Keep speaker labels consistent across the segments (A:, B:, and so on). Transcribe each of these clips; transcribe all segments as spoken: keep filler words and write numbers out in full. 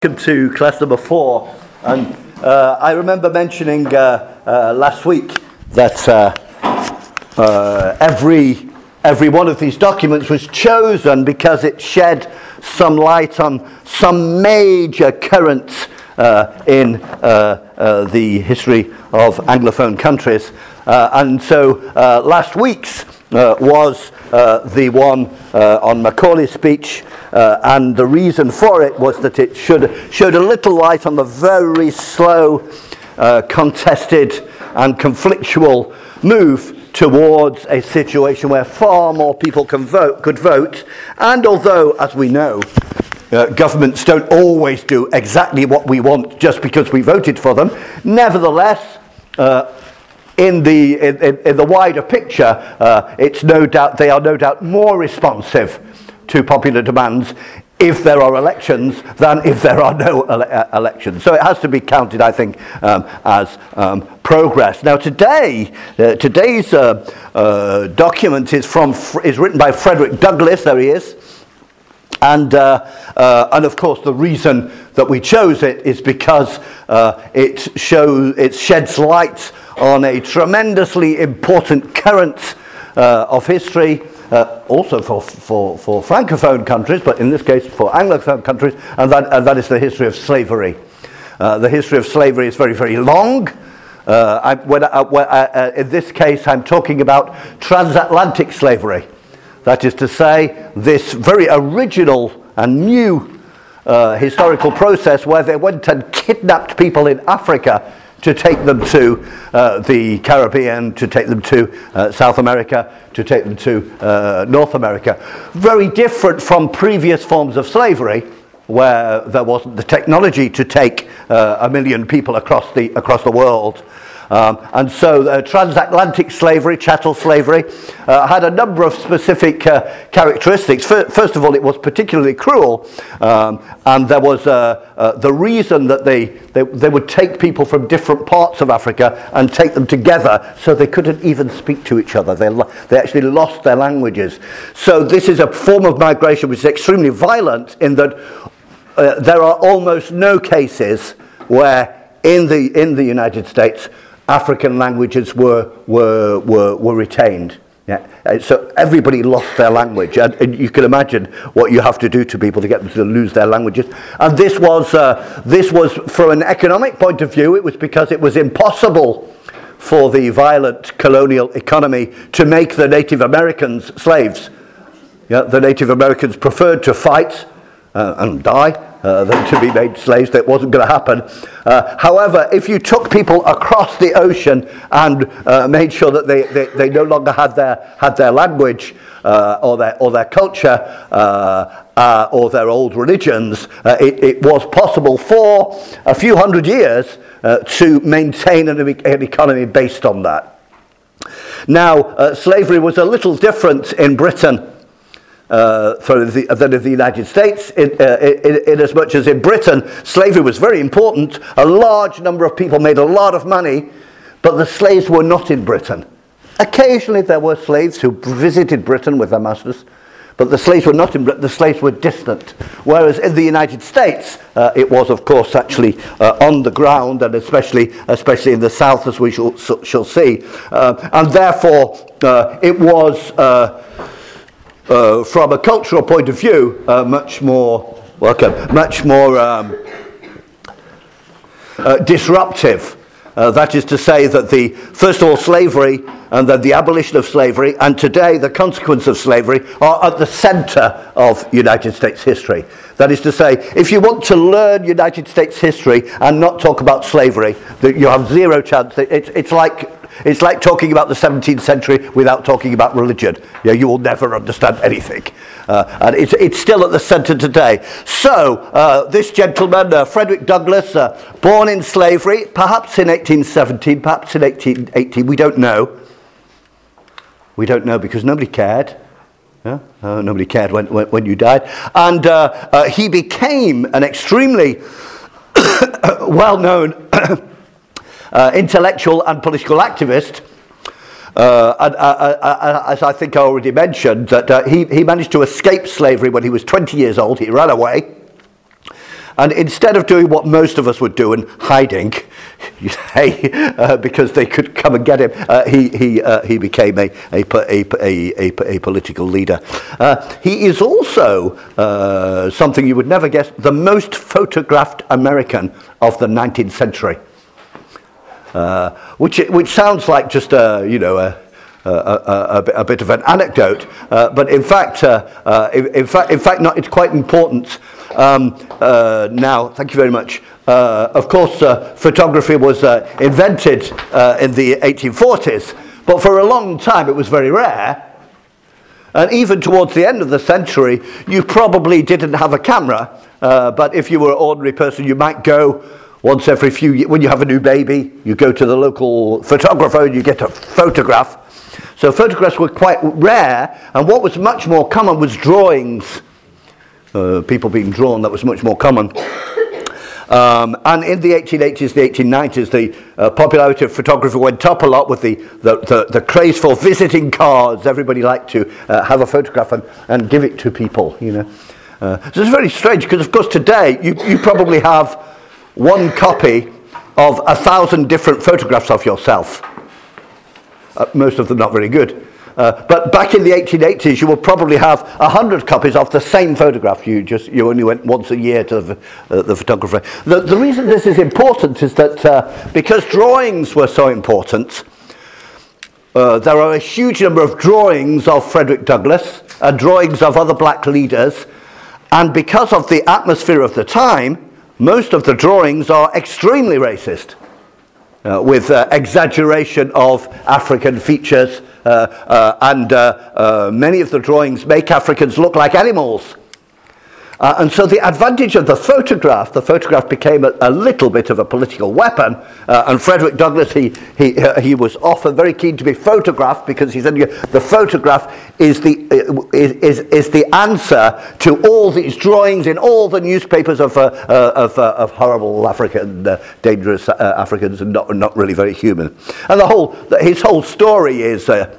A: Welcome to class number four, and uh, I remember mentioning uh, uh, last week that uh, uh, every every one of these documents was chosen because it shed some light on some major currents uh, in uh, uh, the history of Anglophone countries, uh, and so uh, last week's uh, was uh, the one uh, on Macaulay's speech. Uh, and the reason for it was that it should, showed a little light on the very slow, uh, contested and conflictual move towards a situation where far more people can vote, could vote. And although, as we know, uh, governments don't always do exactly what we want just because we voted for them, nevertheless, uh, in the in, in the wider picture, uh, it's no doubt they are no doubt more responsive to popular demands if there are elections than if there are no ele- elections. So it has to be counted, I think, um, as um, progress. Now today, uh, today's uh, uh, document is from is written by Frederick Douglass. There he is. And, uh, uh, and of course, the reason that we chose it is because uh, it shows it sheds light on a tremendously important current uh, of history. Uh, also for, for, for Francophone countries, but in this case for Anglophone countries, and that, and that is the history of slavery. Uh, the history of slavery is very, very long. Uh, I, when I, when I, uh, in this case, I'm talking about transatlantic slavery. That is to say, this very original and new uh, historical process where they went and kidnapped people in Africa to take them to uh, the Caribbean, to take them to uh, South America, to take them to uh, North America. Very different from previous forms of slavery, where there wasn't the technology to take uh, a million people across the across the world. Um, and so uh, transatlantic slavery, chattel slavery, uh, had a number of specific uh, characteristics. First of all, it was particularly cruel, um, and there was uh, uh, the reason that they, they they would take people from different parts of Africa and take them together so they couldn't even speak to each other. They, lo- they actually lost their languages. So this is a form of migration which is extremely violent in that uh, there are almost no cases where in the in the United States African languages were were were, were retained. Yeah. So everybody lost their language, and, and you can imagine what you have to do to people to get them to lose their languages. And this was uh, this was from an economic point of view. It was because it was impossible for the violent colonial economy to make the Native Americans slaves. Yeah, the Native Americans preferred to fight uh, and die Uh, than to be made slaves. That wasn't going to happen. Uh, however, if you took people across the ocean and uh, made sure that they, they, they no longer had their had their language uh, or their or their culture uh, uh, or their old religions, uh, it, it was possible for a few hundred years uh, to maintain an, an economy based on that. Now, uh, slavery was a little different in Britain Uh, for the, than in the United States, in, uh, in, in as much as in Britain, slavery was very important. A large number of people made a lot of money, but the slaves were not in Britain. Occasionally there were slaves who visited Britain with their masters, but the slaves were not in Britain. The slaves were distant. Whereas in the United States, uh, it was, of course, actually uh, on the ground, and especially especially in the South, as we shall, shall see. Uh, and therefore, uh, it was... Uh, Uh, from a cultural point of view, uh, much more welcome, much more um, uh, disruptive. Uh, that is to say that the first of all slavery, and then the abolition of slavery, and today the consequence of slavery are at the centre of United States history. That is to say, if you want to learn United States history and not talk about slavery, that you have zero chance. It's, it's like It's like talking about the seventeenth century without talking about religion. Yeah, you will never understand anything. Uh, and it's, it's still at the centre today. So, uh, this gentleman, uh, Frederick Douglass, uh, born in slavery, perhaps in eighteen seventeen, perhaps in eighteen eighteen, we don't know. We don't know because nobody cared. Yeah? Uh, nobody cared when, when, when you died. And uh, uh, he became an extremely well-known Uh, intellectual and political activist, uh, and, uh, uh, as I think I already mentioned, that uh, he, he managed to escape slavery when he was twenty years old. He ran away, and instead of doing what most of us would do and hiding, hey, uh, because they could come and get him, uh, he he uh, he became a a, a, a, a, a political leader. Uh, he is also uh, something you would never guess, the most photographed American of the nineteenth century, uh, which which sounds like just a you know a. Uh, a, a, a bit of an anecdote, uh, but in fact, uh, uh, in, in fact, in fact, not. It's quite important. Um, uh, now, thank you very much. Uh, of course, uh, photography was uh, invented uh, in the eighteen forties, but for a long time it was very rare. And even towards the end of the century, you probably didn't have a camera. Uh, but if you were an ordinary person, you might go once every few years. When you have a new baby, you go to the local photographer and you get a photograph. So photographs were quite rare, and what was much more common was drawings. Uh, people being drawn, that was much more common. Um, and in the eighteen eighties, the eighteen nineties, the uh, popularity of photography went up a lot with the, the, the, the craze for visiting cards. Everybody liked to uh, have a photograph and, and give it to people, you know. Uh, so it's very strange, because of course today you, you probably have one copy of a thousand different photographs of yourself. Uh, most of them not very good. Uh, but back in the eighteen eighties, you will probably have a hundred copies of the same photograph. You just you only went once a year to the, uh, the photographer. The, the reason this is important is that uh, because drawings were so important, uh, there are a huge number of drawings of Frederick Douglass and drawings of other black leaders, and because of the atmosphere of the time, most of the drawings are extremely racist. Uh, with uh, exaggeration of African features, uh, uh, and uh, uh, many of the drawings make Africans look like animals. Uh, and so the advantage of the photograph, the photograph became a, a little bit of a political weapon, uh, and Frederick Douglass, he he uh, he was often very keen to be photographed, because he said the photograph is the uh, is, is is the answer to all these drawings in all the newspapers of uh, uh, of, uh, of horrible African, uh, dangerous uh, Africans, and not not really very human. And the whole his whole story is. Uh,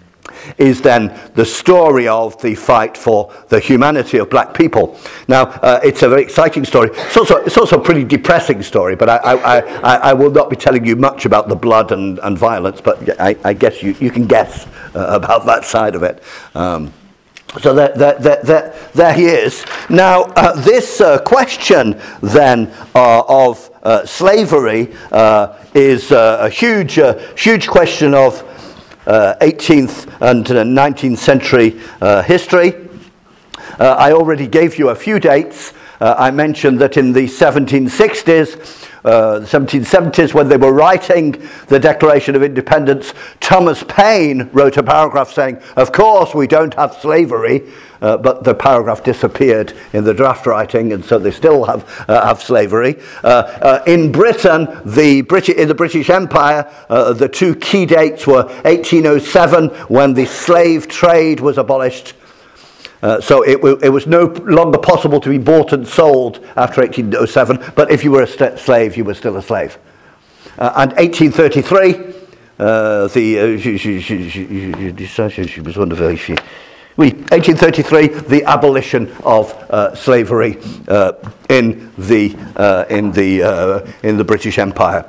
A: is then the story of the fight for the humanity of black people. Now, uh, it's a very exciting story. It's also, it's also a pretty depressing story, but I, I, I, I will not be telling you much about the blood and, and violence, but I, I guess you, you can guess uh, about that side of it. Um, So there, there, there, there, there he is. Now, uh, this uh, question then uh, of uh, slavery uh, is uh, a huge, uh, huge question of Uh, eighteenth and uh, nineteenth century uh, history. Uh, I already gave you a few dates. Uh, I mentioned that in the seventeen sixties, uh, the seventeen seventies, when they were writing the Declaration of Independence, Thomas Paine wrote a paragraph saying, of course we don't have slavery, uh, but the paragraph disappeared in the draft writing, and so they still have uh, have slavery. Uh, uh, in Britain, the British in the British Empire, uh, the two key dates were eighteen oh seven, when the slave trade was abolished. Uh, so it, w- it was no longer possible to be bought and sold after eighteen oh seven, but if you were a st- slave, you were still a slave. Uh, and eighteen thirty-three, uh, the uh, she, she, she, she, she was wonderful. She, we eighteen thirty-three, the abolition of uh, slavery uh, in the uh, in the uh, in the British Empire.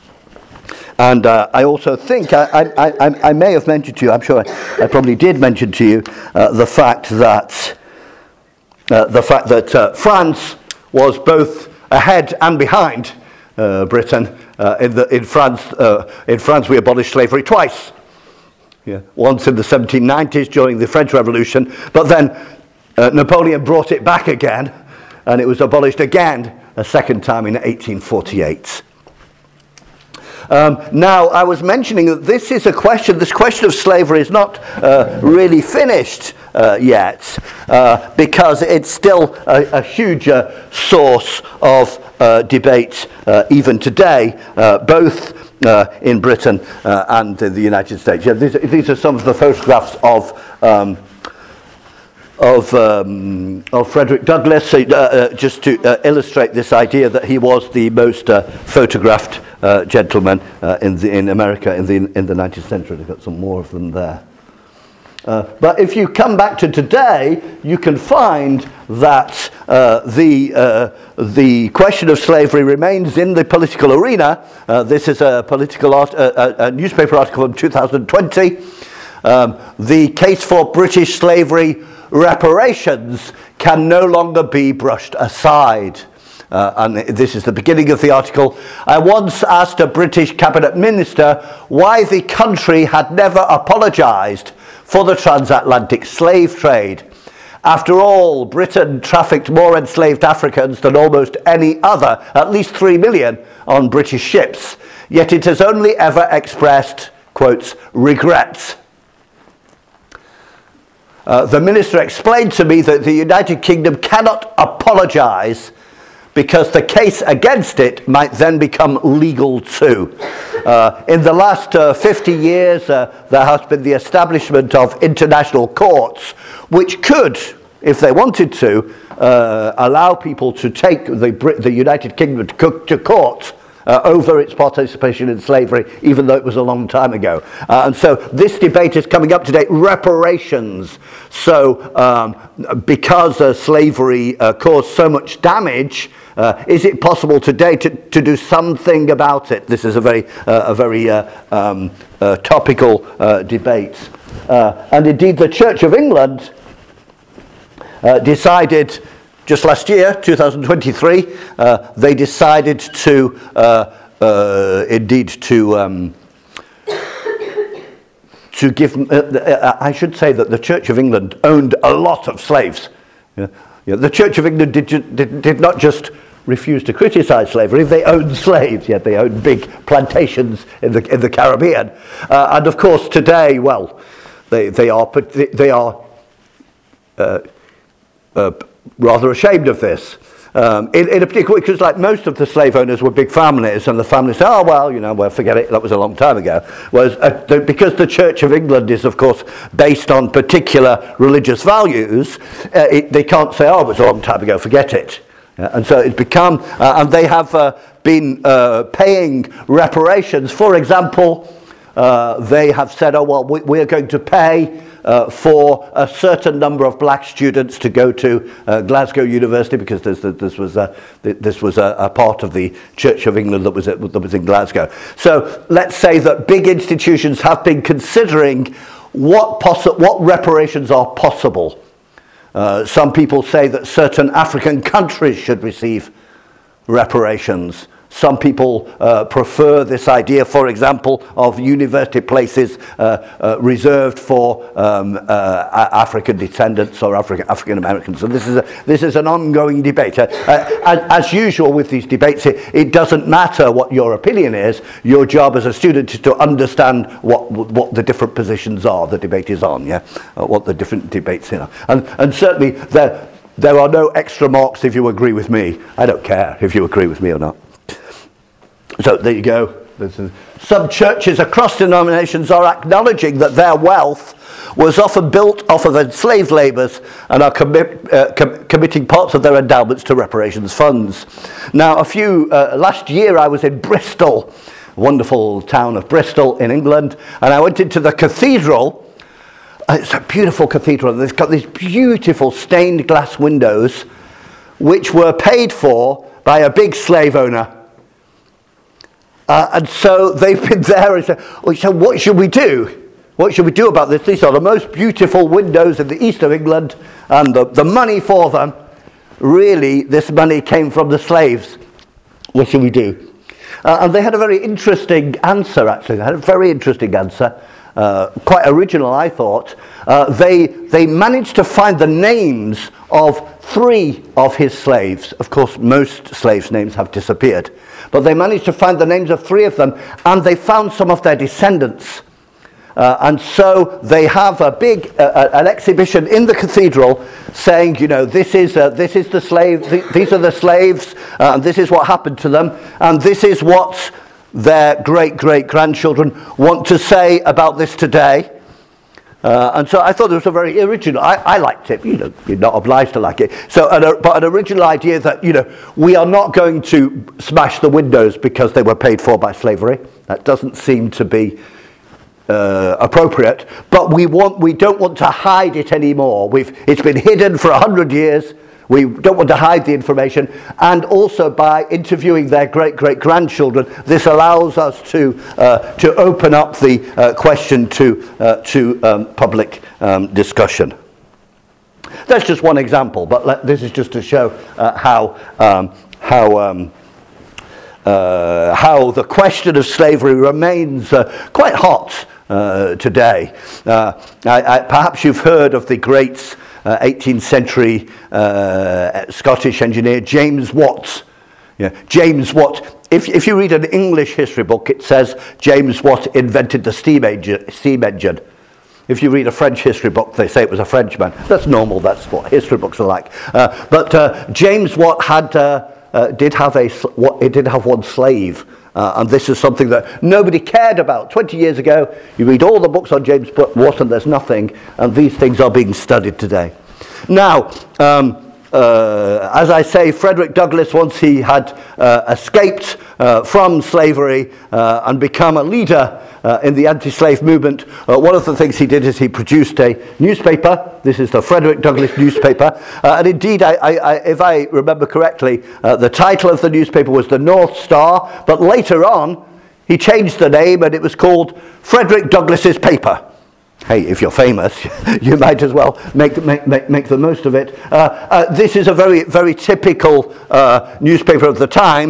A: And uh, I also think, I, I, I, I may have mentioned to you, I'm sure I, I probably did mention to you, uh, the fact that uh, the fact that uh, France was both ahead and behind uh, Britain. Uh, in, the, in France, uh, in France, we abolished slavery twice. Yeah. Once in the seventeen nineties during the French Revolution, but then uh, Napoleon brought it back again, and it was abolished again a second time in eighteen forty-eight. Um, now, I was mentioning that this is a question, this question of slavery is not uh, really finished uh, yet, uh, because it's still a, a huge uh, source of uh, debate uh, even today, uh, both uh, in Britain uh, and in the United States. Yeah, these, these are some of the photographs of um, Of, um, of Frederick Douglass, uh, uh, just to uh, illustrate this idea that he was the most uh, photographed uh, gentleman uh, in the, in America in the in the nineteenth century. They've got some more of them there. Uh, but if you come back to today, you can find that uh, the, uh, the question of slavery remains in the political arena. Uh, this is a political art, uh, a, a newspaper article from two thousand twenty. Um, the case for British slavery reparations can no longer be brushed aside. Uh, and this is the beginning of the article. I once asked a British cabinet minister why the country had never apologised for the transatlantic slave trade. After all, Britain trafficked more enslaved Africans than almost any other, at least three million, on British ships. Yet it has only ever expressed, quotes, regrets. Uh, the minister explained to me that the United Kingdom cannot apologise because the case against it might then become legal too. Uh, in the last uh, fifty years, uh, there has been the establishment of international courts, which could, if they wanted to, uh, allow people to take the, Brit- the United Kingdom to, co- to court uh, over its participation in slavery, even though it was a long time ago. Uh, and so this debate is coming up today, reparations. So um, because uh, slavery uh, caused so much damage, Uh, is it possible today to, to do something about it? This is a very, uh, a very uh, um, uh, topical uh, debate. Uh, and indeed, the Church of England uh, decided just last year, two thousand twenty-three, uh, they decided to, uh, uh, indeed, to um, to give. Uh, I should say that the Church of England owned a lot of slaves. Yeah. Yeah, the Church of England did, did, did not just refuse to criticize slavery, they owned slaves, yet they owned big plantations in the in the Caribbean. Uh, and of course today, well, they, they are, they are uh, uh, rather ashamed of this. Um, in, in a particular, because like most of the slave owners were big families, and the families say, oh, well, you know, well, forget it, that was a long time ago. Whereas, uh, the, because the Church of England is, of course, based on particular religious values, uh, it, they can't say, oh, it was a long time ago, forget it. Uh, and so it's become, uh, and they have uh, been uh, paying reparations. For example, uh, they have said, oh, well, we, we're going to pay Uh, for a certain number of black students to go to uh, Glasgow University, because this, this was, a, this was a, a part of the Church of England that was, at, that was in Glasgow. So let's say that big institutions have been considering what, possi- what reparations are possible. Uh, some people say that certain African countries should receive reparations. Some people uh, prefer this idea, for example, of university places uh, uh, reserved for um, uh, African descendants or African African Americans. So this is a, this is an ongoing debate. Uh, uh, as usual with these debates, it, it doesn't matter what your opinion is. Your job as a student is to understand what what the different positions are. The debate is on, yeah, uh, what the different debates are, and and certainly there there are no extra marks if you agree with me. I don't care if you agree with me or not. So there you go. Some churches across denominations are acknowledging that their wealth was often built off of enslaved labourers and are commit, uh, com- committing parts of their endowments to reparations funds. Now, a few uh, last year I was in Bristol, wonderful town of Bristol in England, and I went into the cathedral. It's a beautiful cathedral, and it's got these beautiful stained glass windows, which were paid for by a big slave owner. Uh, and so they've been there and said, well, so what should we do? What should we do about this? These are the most beautiful windows in the east of England, and the, the money for them, really, this money came from the slaves. What should we do? Uh, and they had a very interesting answer, actually. They had a very interesting answer, uh, quite original, I thought. Uh, they, they managed to find the names of three of his slaves. Of course, most slaves' names have disappeared. But they managed to find the names of three of them, and they found some of their descendants. Uh, and so they have a big uh, an exhibition in the cathedral saying, you know, this is uh, this is the slave, th- these are the slaves, uh, and this is what happened to them, and this is what their great great grandchildren want to say about this today. Uh, and so I thought it was a very original. I, I liked it. You know, you're not obliged to like it. So, an, but an original idea that, you know, we are not going to smash the windows because they were paid for by slavery. That doesn't seem to be uh, appropriate. But we want, we don't want to hide it anymore. We've, it's been hidden for a hundred years. We don't want to hide the information, and also by interviewing their great-great-grandchildren, this allows us to uh, to open up the uh, question to uh, to um, public um, discussion. That's just one example, but let, this is just to show uh, how um, how um, uh, how the question of slavery remains uh, quite hot uh, today. Uh, I, I, perhaps you've heard of the great Uh, eighteenth century uh, Scottish engineer James Watt. Yeah, James Watt. If, if you read an English history book, it says James Watt invented the steam engine, steam engine. If you read a French history book, they say it was a Frenchman. That's normal. That's what history books are like. Uh, but uh, James Watt had uh, uh, did have a what it did have one slave. Uh, and this is something that nobody cared about. twenty years ago, you read all the books on James Watt and there's nothing, and these things are being studied today. Now, um, uh, as I say, Frederick Douglass, once he had uh, escaped uh, from slavery uh, and become a leader uh, in the anti-slave movement, uh, one of the things he did is he produced a newspaper. This is the Frederick Douglass newspaper. Uh, and indeed, I, I, I, if I remember correctly, uh, the title of the newspaper was the North Star, but later on, he changed the name and it was called Frederick Douglass's Paper. Hey, if you're famous, you might as well make make make, make the most of it. Uh, uh, this is a very very typical uh, newspaper of the time.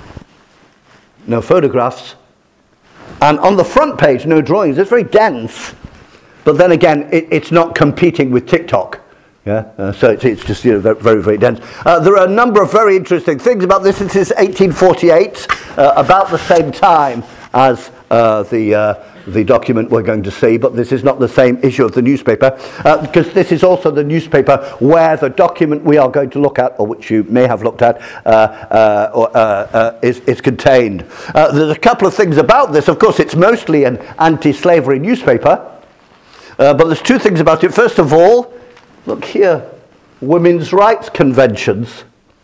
A: No photographs, and on the front page, no drawings. It's very dense, but then again, it, it's not competing with TikTok. Yeah, uh, so it's, it's just, you know, very very, very dense. Uh, there are a number of very interesting things about this. This is eighteen forty-eight, uh, about the same time as uh, the. Uh, the document we're going to see, but this is not the same issue of the newspaper, uh, because this is also the newspaper where the document we are going to look at, or which you may have looked at, uh, uh, or, uh, uh, is, is contained. Uh, there's a couple of things about this. Of course, it's mostly an anti-slavery newspaper, uh, but there's two things about it. First of all, look here, women's rights conventions.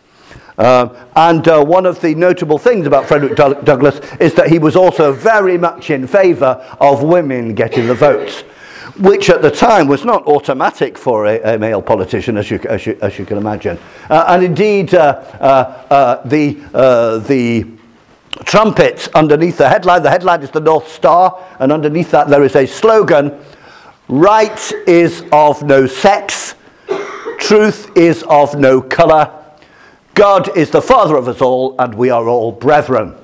A: Uh, and uh, one of the notable things about Frederick Douglass is that he was also very much in favour of women getting the vote, which at the time was not automatic for a, a male politician, as you, as you, as you can imagine. Uh, and indeed, uh, uh, uh, the, uh, the trumpet underneath the headline, the headline is the North Star, and underneath that there is a slogan, "Right is of no sex, truth is of no colour, God is the Father of us all, and we are all brethren."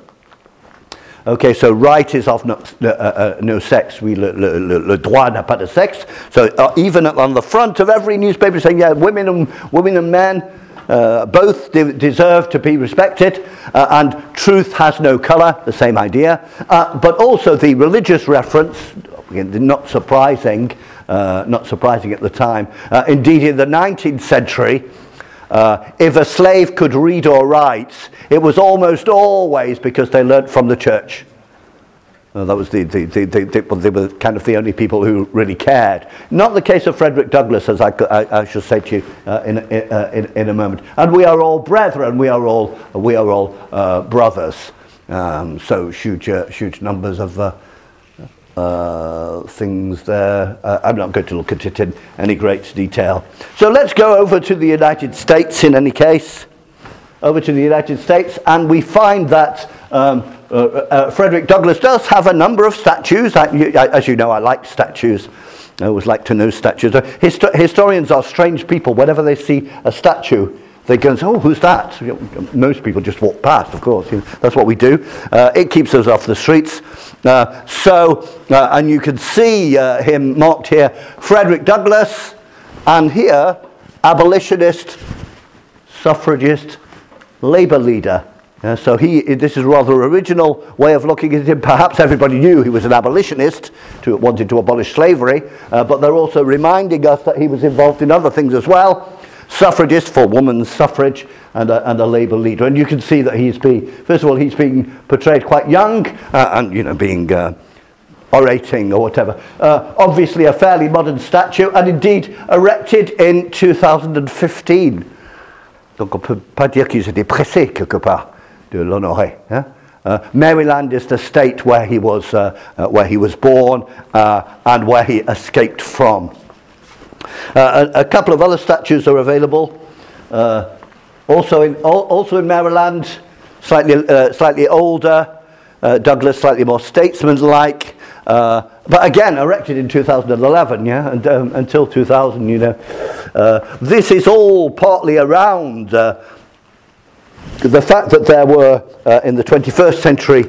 A: Okay, so right is of no, uh, uh, no sex. We le, le, le, le droit n'a pas de sexe. So uh, even on the front of every newspaper saying, yeah, women and women and men uh, both de- deserve to be respected, uh, and truth has no colour. The same idea, uh, but also the religious reference. Again, not surprising, uh, not surprising at the time. Uh, indeed, in the nineteenth century. Uh, if a slave could read or write, it was almost always because they learnt from the church. Uh, that was the, the, the, the, the well, they were kind of the only people who really cared. Not the case of Frederick Douglass, as I, I, I shall say to you uh, in, uh, in, in a moment. And we are all brethren. We are all we are all uh, brothers. Um, so huge uh, huge numbers of. Uh, Uh, things there. Uh, I'm not going to look at it in any great detail. So let's go over to the United States in any case. Over to the United States, and we find that um, uh, uh, Frederick Douglass does have a number of statues. I, I, as you know, I like statues. I always like to know statues. Uh, histo- historians are strange people. Whenever they see a statue, they go and say, "Oh, who's that?" Most people just walk past, of course. You know, that's what we do. Uh, it keeps us off the streets. Uh, so, uh, and you can see uh, him marked here, Frederick Douglass, and here, abolitionist, suffragist, labour leader. Uh, so he, this is a rather original way of looking at him. Perhaps everybody knew he was an abolitionist, to, wanted to abolish slavery, uh, but they're also reminding us that he was involved in other things as well. Suffragist for women's suffrage, and a, and a labour leader. And you can see that he's being, first of all, he's being portrayed quite young, uh, and, you know, being uh, orating or whatever. Uh, obviously a fairly modern statue, and indeed erected in two thousand fifteen. Donc on ne peut pas dire qu'ils étaient pressés quelque part de l'honorer. Hein? Uh, Maryland is the state where he was, uh, uh, where he was born, uh, and where he escaped from. Uh, a, a couple of other statues are available. uh, also in also in Maryland, slightly uh, slightly older, uh, Douglas slightly more statesman-like, uh, but again erected in two thousand eleven, yeah, and um, until two thousand, you know, uh, this is all partly around uh, the fact that there were uh, in the twenty-first century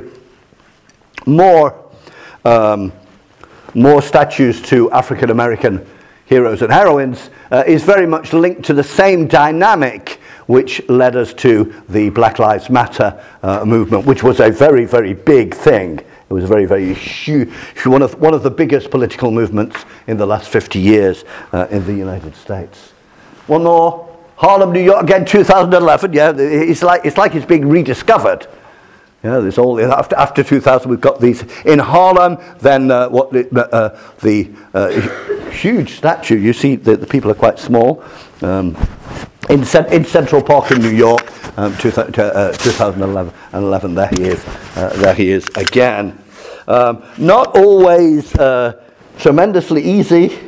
A: more um, more statues to African American heroes and heroines uh, is very much linked to the same dynamic which led us to the Black Lives Matter uh, movement, which was a very, very big thing. It was a very, very huge, one of one of the biggest political movements in the last fifty years uh, in the United States. One more, Harlem, New York, again, two thousand eleven. Yeah, it's like it's like it's being rediscovered. Yeah, there's all after after two thousand. We've got these in Harlem. Then uh, what the uh, the uh, huge statue. You see, the, the people are quite small. Um, in in Central Park in New York, um, two, uh, two thousand eleven. And eleven. There he is. Uh, there he is again. Um, not always uh, tremendously easy.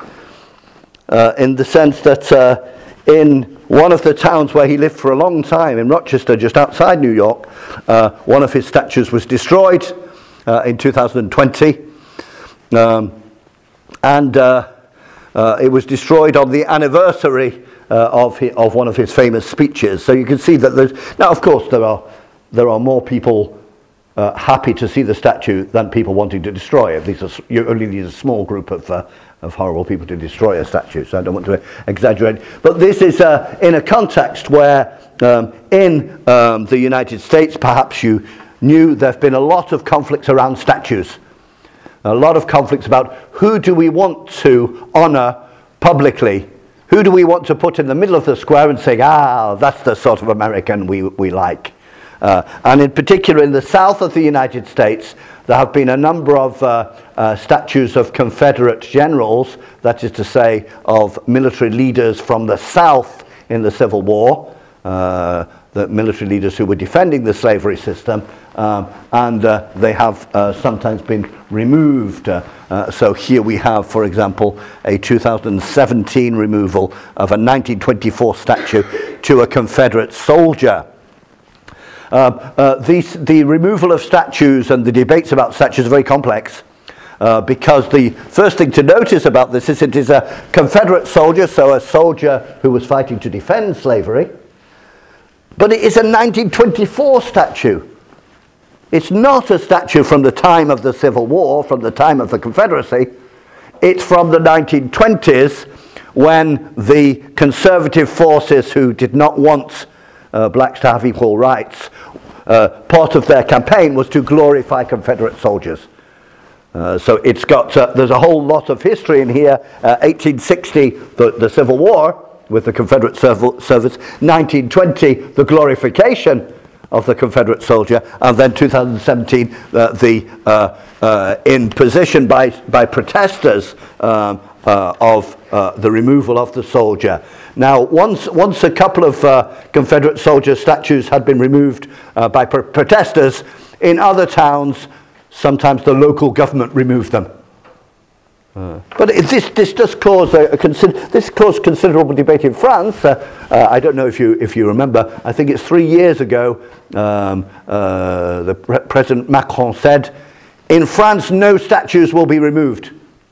A: Uh, in the sense that uh, in one of the towns where he lived for a long time, in Rochester, just outside New York, uh, one of his statues was destroyed uh, in two thousand twenty. Um, and uh, uh, it was destroyed on the anniversary uh, of his, of one of his famous speeches. So you can see that there's... Now, of course, there are, there are more people uh, happy to see the statue than people wanting to destroy it. These are you only need a small group of... Uh, of horrible people to destroy a statue, so I don't want to exaggerate. But this is uh, in a context where um, in um, the United States, perhaps you knew there have been a lot of conflicts around statues. A lot of conflicts about who do we want to honour publicly? Who do we want to put in the middle of the square and say, ah, that's the sort of American we, we like? Uh, and in particular in the south of the United States, there have been a number of uh, uh, statues of Confederate generals, that is to say, of military leaders from the South in the Civil War, uh, the military leaders who were defending the slavery system, um, and uh, they have uh, sometimes been removed. Uh, uh, so here we have, for example, a two thousand seventeen removal of a nineteen twenty-four statue to a Confederate soldier. Uh, uh, these, the removal of statues and the debates about statues are very complex uh, because the first thing to notice about this is it is a Confederate soldier, so a soldier who was fighting to defend slavery, but it is a nineteen twenty-four statue. It's not a statue from the time of the Civil War, from the time of the Confederacy. It's from the nineteen twenties when the conservative forces who did not want Uh, blacks to have equal rights, uh, part of their campaign was to glorify Confederate soldiers. Uh, so it's got, uh, there's a whole lot of history in here. Uh, eighteen sixty, the, the Civil War with the Confederate serv- service, nineteen twenty, the glorification of the Confederate soldier, and then two thousand seventeen, uh, the uh, uh, imposition by, by protesters um, uh, of uh, the removal of the soldier. Now, once once a couple of uh, Confederate soldier statues had been removed uh, by pr- protesters, in other towns, sometimes the local government removed them. Uh. But it, this this does cause a, a consider- this caused considerable debate in France. Uh, uh, I don't know if you if you remember. I think it's three years ago. Um, uh, the pre- President Macron said, "In France, no statues will be removed."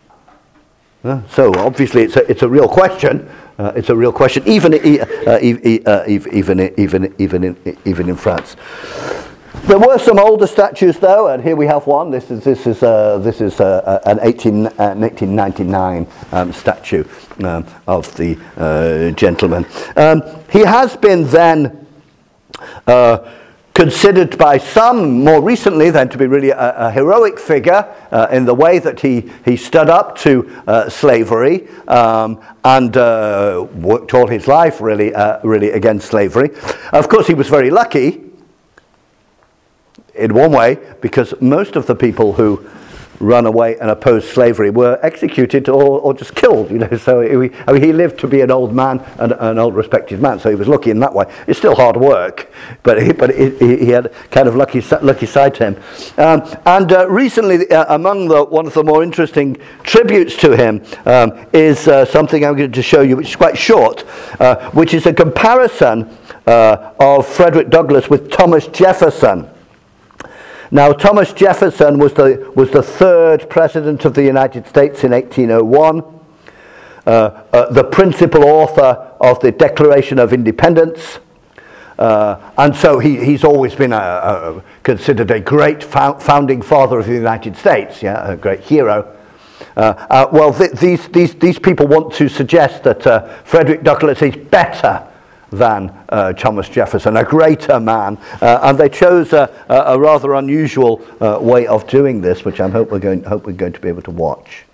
A: Uh, so obviously, it's a it's a real question. Uh, it's a real question, even uh, uh, even even even in even in France. There were some older statues, though, and here we have one. This is this is uh, this is uh, an eighteen ninety-nine um, statue um, of the uh, gentleman. Um, he has been then uh, considered by some more recently then to be really a, a heroic figure uh, in the way that he, he stood up to uh, slavery um, and uh, worked all his life really uh, really against slavery. Of course, he was very lucky in one way because most of the people who run away and opposed slavery were executed or, or just killed, you know. So he, I mean, he lived to be an old man and an old respected man, so he was lucky in that way. It's still hard work, but he, but he, he had kind of lucky lucky side to him. Um, and uh, recently, uh, among the one of the more interesting tributes to him um, is uh, something I'm going to show you, which is quite short, uh, which is a comparison uh, of Frederick Douglass with Thomas Jefferson. Now, Thomas Jefferson was the was the third president of the United States in eighteen oh one, uh, uh, the principal author of the Declaration of Independence, uh, and so he, he's always been a, a, considered a great fo- founding father of the United States, yeah, a great hero. Uh, uh, well, th- these these these people want to suggest that uh, Frederick Douglass is better than uh, Thomas Jefferson, a greater man, uh, and they chose a, a, a rather unusual uh, way of doing this, which I hope we're going hope we're going to be able to watch.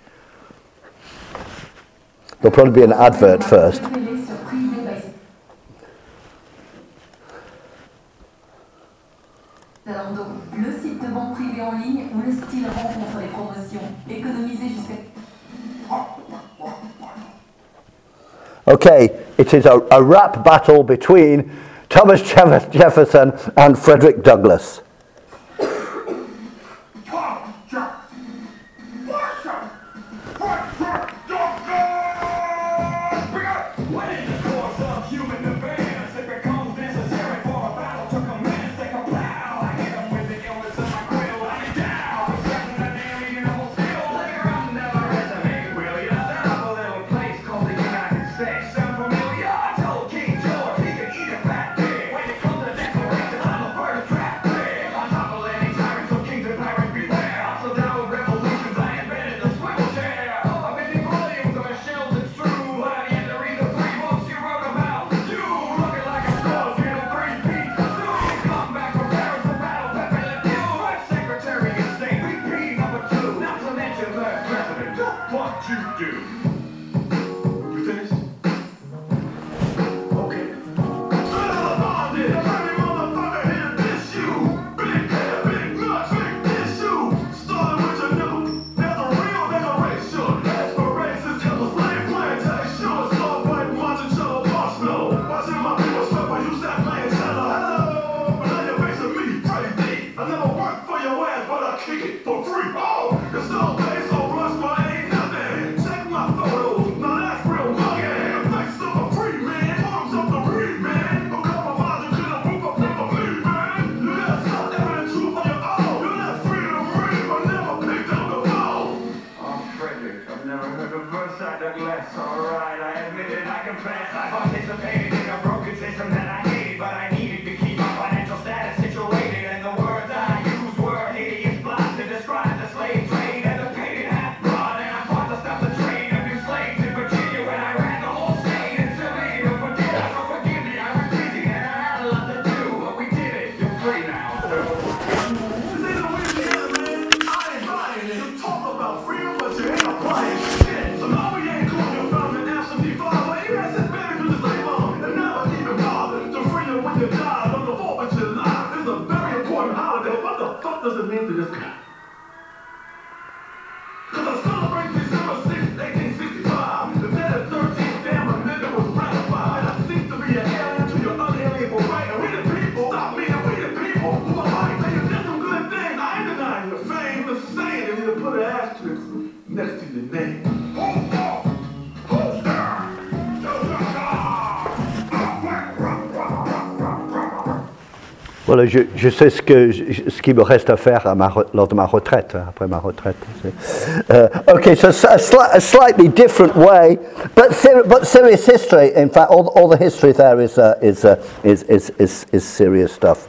A: There'll probably be an advert first.
B: Alors donc, le site de vente privée en ligne où le style rencontre les promotions, économisé jusqu'à...
A: Okay, it is a, a rap battle between Thomas Jeff- Jefferson and Frederick Douglass. Voilà, je, je sais ce, que, ce qu'il me reste à faire à ma, lors de ma retraite, après ma retraite. Uh, okay, so a, sli- a slightly different way, but, ser- but serious history. In fact, all, all the history there is, uh, is, uh, is, is, is, is serious stuff.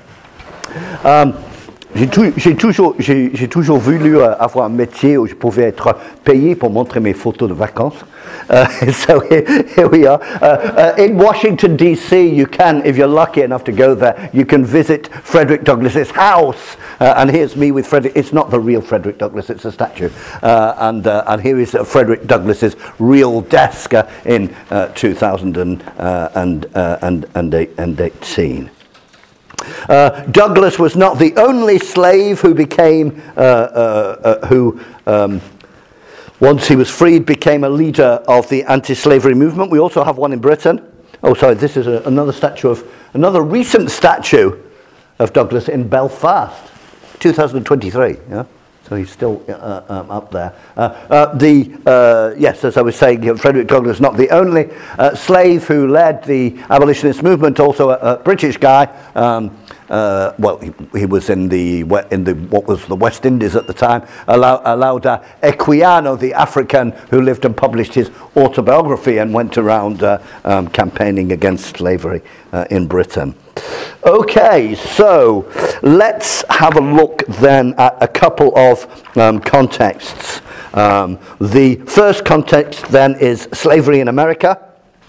A: Um, J'ai, tout, j'ai, toujours, j'ai, j'ai toujours voulu uh, avoir un métier où je pouvais être payé pour montrer mes photos de vacances. Uh, so here, here we are. Uh, uh, in Washington, D C, you can, if you're lucky enough to go there, you can visit Frederick Douglass's house. Uh, and here's me with Frederick. It's not the real Frederick Douglass, it's a statue. Uh, and, uh, and here is uh, Frederick Douglass's real desk uh, in uh, two thousand eighteen. Uh, Douglass was not the only slave who became, uh, uh, uh, who, um, once he was freed, became a leader of the anti-slavery movement. We also have one in Britain. Oh, sorry, this is a, another statue of, another recent statue of Douglass in Belfast, two thousand twenty-three, yeah? So he's still uh, um, up there. Uh, uh, the uh, yes, as I was saying, you know, Frederick Douglass, not the only uh, slave who led the abolitionist movement, also a, a British guy. Um, uh, well, he, he was in the in the what was the West Indies at the time. Olaudah Equiano, the African who lived and published his autobiography and went around uh, um, campaigning against slavery uh, in Britain. Okay, so let's have a look then at a couple of um, contexts. Um, the first context then is slavery in America.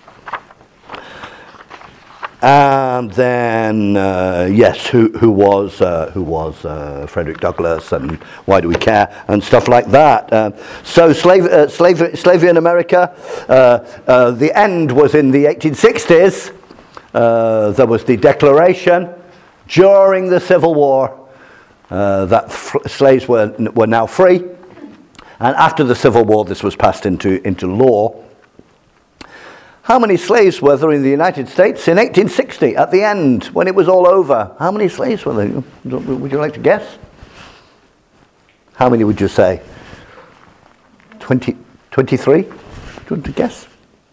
A: And then, uh, yes, who, who was uh, who was uh, Frederick Douglass, and why do we care, and stuff like that. Uh, so, slave, uh, slavery, slavery in America. Uh, uh, the end was in the eighteen sixties. Uh, there was the Declaration during the Civil War uh, that f- slaves were were now free, and after the Civil War, this was passed into into law. How many slaves were there in the United States in eighteen sixty, at the end, when it was all over? How many slaves were there? Would you like to guess? How many would you say? twenty, twenty-three? Do you want to guess?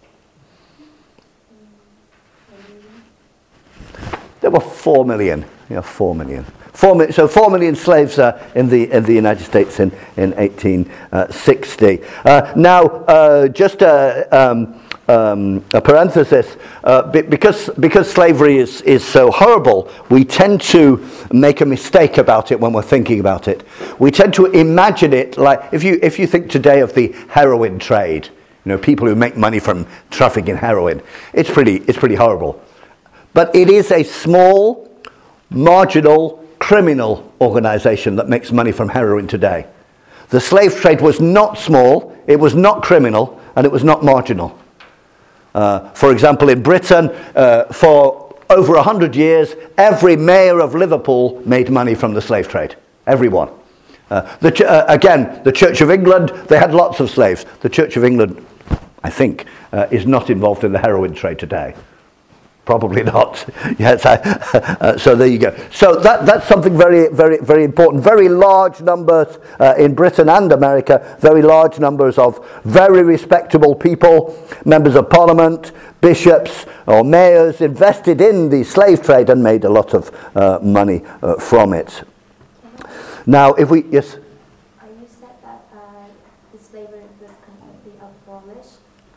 A: There were four million. Yeah, four million. Four mi- so four million slaves uh, in the in the United States in in eighteen sixty. Uh, now, uh, just a, um, um, a parenthesis, uh, because because slavery is is so horrible, we tend to make a mistake about it when we're thinking about it. We tend to imagine it like, if you if you think today of the heroin trade, you know, people who make money from trafficking heroin, it's pretty it's pretty horrible. But it is a small, marginal, criminal organization that makes money from heroin today. The slave trade was not small, it was not criminal, and it was not marginal. Uh, for example, in Britain, uh, for over a hundred years, every mayor of Liverpool made money from the slave trade. Everyone. Uh, the ch- uh, again, the Church of England, they had lots of slaves. The Church of England, I think, uh, is not involved in the heroin trade today. Probably not. Yes. I, uh, so there you go. So that that's something very, very, very important. Very large numbers uh, in Britain and America. Very large numbers of very respectable people, members of Parliament, bishops, or mayors, invested in the slave trade and made a lot of uh, money uh, from it. Now, if we yes.
C: Uh, you said that uh, the slavery was completely abolished.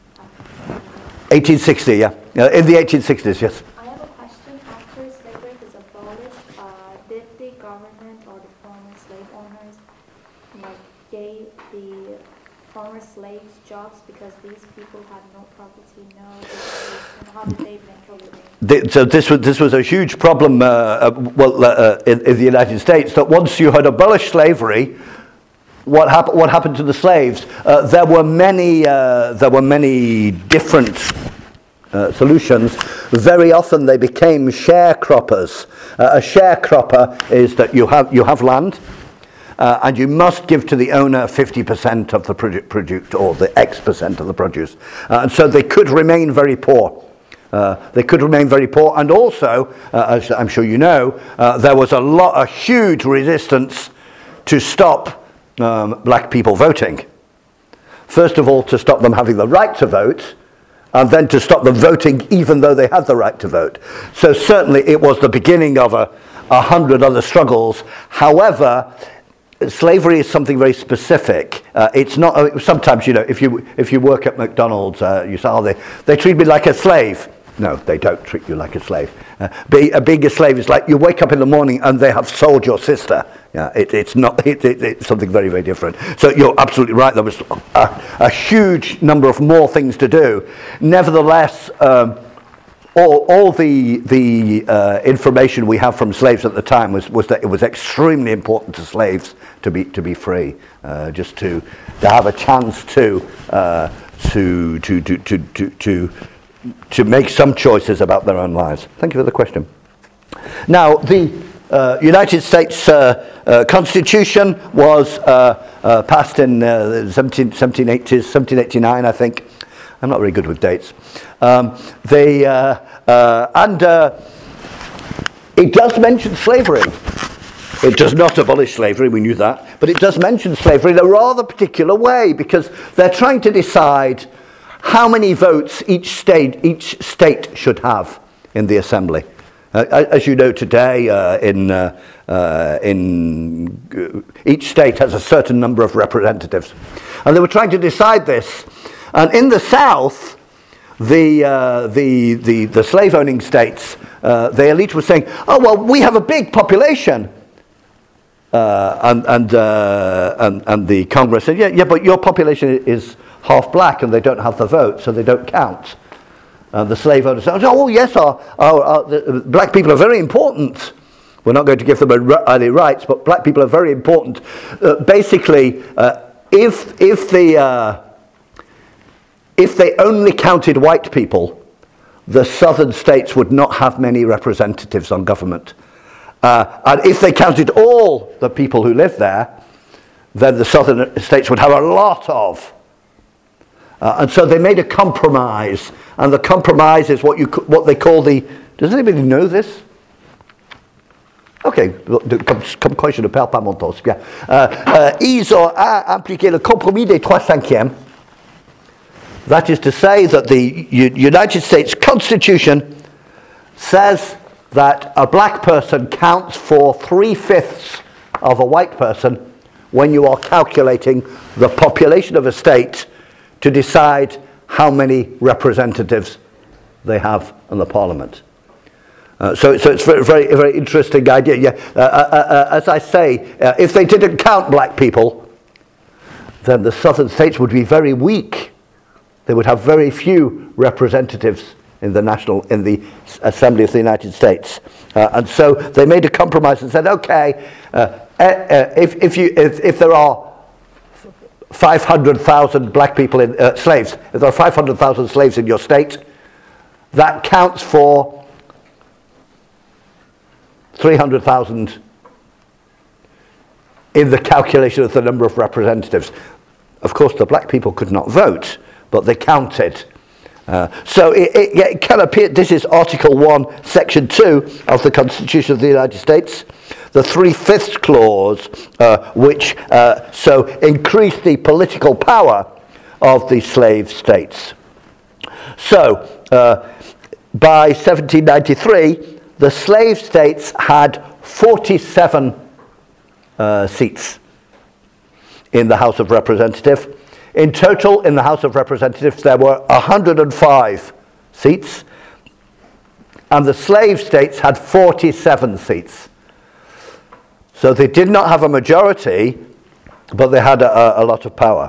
A: eighteen sixty, yeah. Uh, in the eighteen sixties, yes.
C: I have a question. After slavery was abolished, uh, did the government or the former slave owners like gave the former slaves jobs because these people had no property, no education? How did they make a living?
A: The, so this was this was a huge problem. Uh, uh, well, uh, in, in the United States, that once you had abolished slavery, what happened? What happened to the slaves? Uh, there were many. Uh, there were many different uh, solutions. Very often, they became sharecroppers. Uh, a sharecropper is that you have you have land, uh, and you must give to the owner fifty percent of the produ- produce, or the X percent of the produce, uh, and so they could remain very poor. Uh, they could remain very poor, and also, uh, as I'm sure you know, uh, there was a lot, a huge resistance to stop Um, black people voting. First of all, to stop them having the right to vote, and then to stop them voting even though they had the right to vote. So certainly it was the beginning of a, a hundred other struggles. However, slavery is something very specific. Uh, it's not, uh, sometimes, you know, if you if you work at McDonald's, uh, you say, oh, they, they treat me like a slave. No, they don't treat you like a slave. Uh, be, a being a slave is like you wake up in the morning and they have sold your sister. Yeah, it, it's not. It, it, it's something very, very different. So you're absolutely right. There was a, a huge number of more things to do. Nevertheless, um, all, all the the uh, information we have from slaves at the time was, was that it was extremely important to slaves to be to be free, uh, just to to have a chance to uh, to to to to to. to to make some choices about their own lives. Thank you for the question. Now, the uh, United States uh, uh, Constitution was uh, uh, passed in uh, seventeen eighties, seventeen eighty-nine, I think. I'm not very good with dates. Um, they, uh, uh, and uh, it does mention slavery. It does not abolish slavery, we knew that, but it does mention slavery in a rather particular way, because they're trying to decide how many votes each state, each state should have in the assembly. Uh, as you know today, uh, in, uh, uh, in uh, each state has a certain number of representatives. And they were trying to decide this. And in the South, the, uh, the, the, the slave-owning states, uh, the elite was saying, oh, well, we have a big population. Uh, and, and, uh, and, and the Congress said, yeah, yeah, but your population is half black and they don't have the vote, so they don't count. And the slave owners said, oh, yes, our, our, our, the black people are very important. We're not going to give them any rights, but black people are very important. Uh, basically, uh, if, if, the, uh, if they only counted white people, the southern states would not have many representatives on government. Uh, and if they counted all the people who lived there, then the southern states would have a lot of. Uh, and so they made a compromise, and the compromise is what you what they call the. Does anybody know this? Ok, comme, comme quoi je ne perds pas mon temps, c'est bien. Uh, uh, ils ont impliqué le compromis des trois cinquièmes. That is to say that the U- United States Constitution says that a black person counts for three-fifths of a white person when you are calculating the population of a state to decide how many representatives they have in the parliament. Uh, so, so it's a very, very, very interesting idea. Yeah, uh, uh, uh, as I say, uh, if they didn't count black people, then the southern states would be very weak. They would have very few representatives in the national, in the Assembly of the United States, uh, and so they made a compromise and said, okay, uh, uh, uh, if if you if, if there are five hundred thousand black people in uh, slaves, if there are five hundred thousand slaves in your state, that counts for three hundred thousand in the calculation of the number of representatives. Of course, the black people could not vote, but they counted. Uh, so it, it, it can appear, this is Article one, Section two of the Constitution of the United States, the three-fifths clause, uh, which uh, so increased the political power of the slave states. So uh, by seventeen ninety-three, the slave states had forty-seven uh, seats in the House of Representatives. In total, in the House of Representatives, there were one hundred five seats, and the slave states had forty-seven seats. So they did not have a majority, but they had a, a lot of power.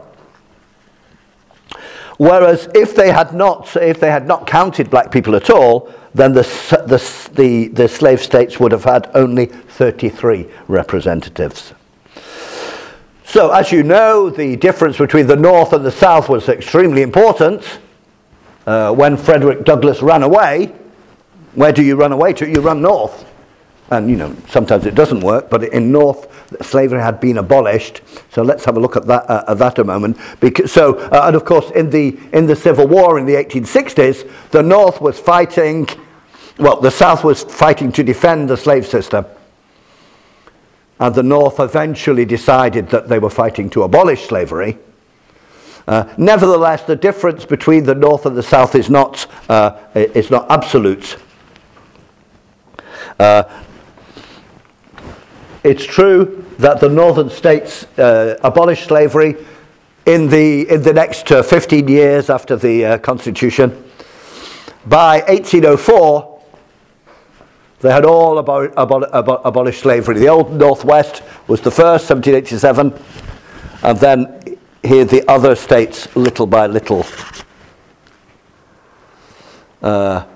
A: Whereas if they had not, if they had not counted black people at all, then the the the, the slave states would have had only thirty-three representatives. So, as you know, the difference between the North and the South was extremely important. Uh, when Frederick Douglass ran away, where do you run away to? You run north. And, you know, sometimes it doesn't work, but in North, slavery had been abolished. So let's have a look at that uh, at that a moment. Because, so, uh, and of course, in the in the Civil War in the eighteen sixties, the North was fighting, well, the South was fighting to defend the slave system. And the North eventually decided that they were fighting to abolish slavery. Uh, nevertheless, the difference between the North and the South is not uh, is not absolute. Uh, it's true that the northern states uh, abolished slavery in the in the next uh, fifteen years after the uh, Constitution. By eighteen oh four. They had all abo- abo- abo- abolished slavery. The old Northwest was the first, seventeen eighty-seven, and then here the other states, little by little. Uh,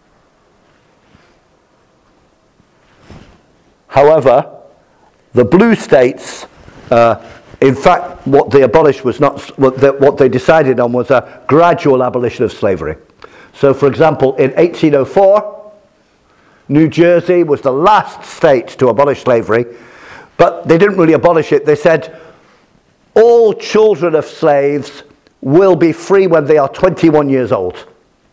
A: however, the blue states, uh, in fact, what they abolished was not, what they, what they decided on was a gradual abolition of slavery. So, for example, in eighteen oh four, New Jersey was the last state to abolish slavery, but they didn't really abolish it. They said all children of slaves will be free when they are twenty-one years old.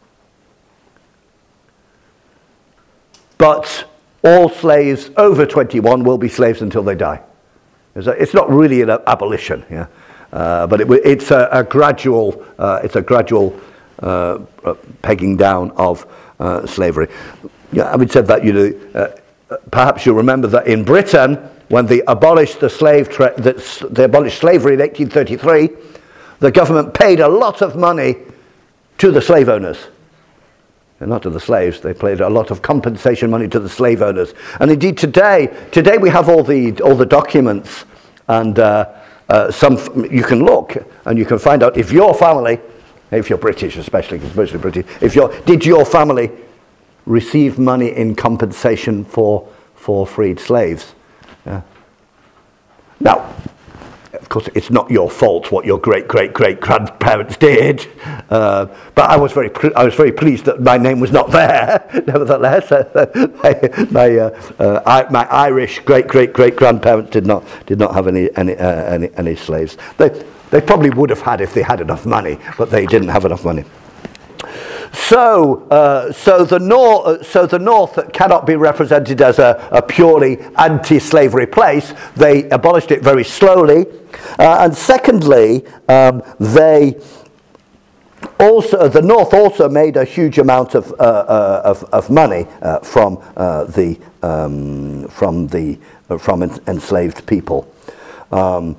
A: But all slaves over twenty-one will be slaves until they die. It's not really an abolition, yeah, uh, but it, it's a, a gradual, uh, it's a gradual uh, pegging down of uh, slavery. Yeah, having said that, you know, uh, perhaps you remember that in Britain, when they abolished the slave, tra- that they abolished slavery in eighteen thirty-three, the government paid a lot of money to the slave owners. And not to the slaves, they paid a lot of compensation money to the slave owners. And indeed today, today we have all the all the documents, and uh, uh, some you can look and you can find out if your family, if you're British especially, because mostly British, if your did your family receive money in compensation for for freed slaves? Yeah. Now, of course, it's not your fault what your great great great grandparents did, uh, but I was very pl- I was very pleased that my name was not there. Nevertheless, uh, my my, uh, uh, I, my Irish great great great grandparents did not did not have any any uh, any, any slaves. They they probably would have had if they had enough money, but they didn't have enough money. So, uh, so the North, so the North cannot be represented as a, a purely anti-slavery place. They abolished it very slowly, uh, and secondly, um, they also the North also made a huge amount of uh, uh, of, of money uh, from uh, the um, from the uh, from en- enslaved people. Um,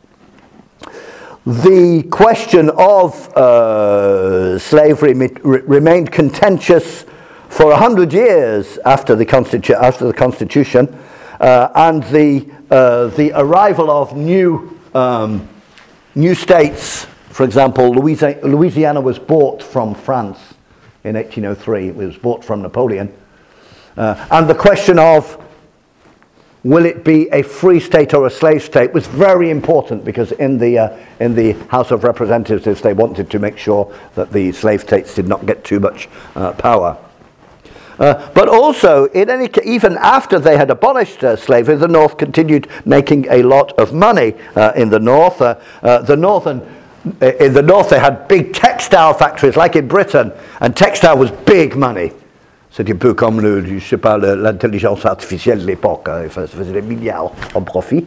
A: The question of uh, slavery me- re- remained contentious for a hundred years after the, Constitu- after the Constitution, uh, and the uh, the arrival of new um, new states. For example, Louisiana, Louisiana was bought from France in eighteen oh three. It was bought from Napoleon, uh, and the question of will it be a free state or a slave state was very important, because in the uh, in the House of Representatives they wanted to make sure that the slave states did not get too much uh, power. Uh, but also, in any ca- even after they had abolished uh, slavery, the North continued making a lot of money uh, in the North. Uh, uh, the Northern in the North they had big textile factories, like in Britain, and textile was big money. C'est un peu comme le, je sais pas, le, l'intelligence artificielle de l'époque. Hein. Ça faisait des milliards en profit.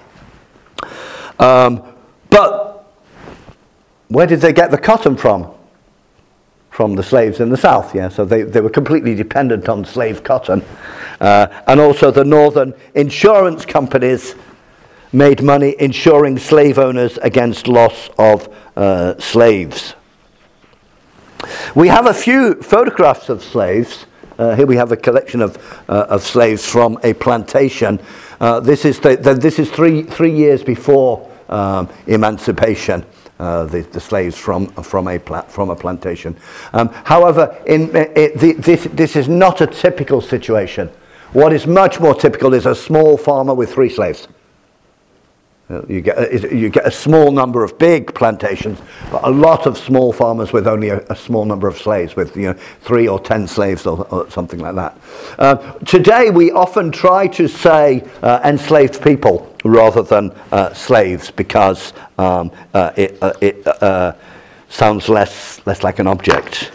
A: Um, but where did they get the cotton from? From the slaves in the South, yeah. So they, they were completely dependent on slave cotton. Uh, and also the northern insurance companies made money insuring slave owners against loss of uh, slaves. We have a few photographs of slaves. Uh, here we have a collection of uh, of slaves from a plantation. Uh, this is the, the, this is three three years before um, emancipation. Uh, the, the slaves from from a pla- from a plantation. Um, however, in it, the, this this is not a typical situation. What is much more typical is a small farmer with three slaves. You get a, you get a small number of big plantations, but a lot of small farmers with only a, a small number of slaves, with you know three or ten slaves or, or something like that. Uh, today we often try to say uh, enslaved people rather than uh, slaves, because um, uh, it, uh, it uh, sounds less less like an object.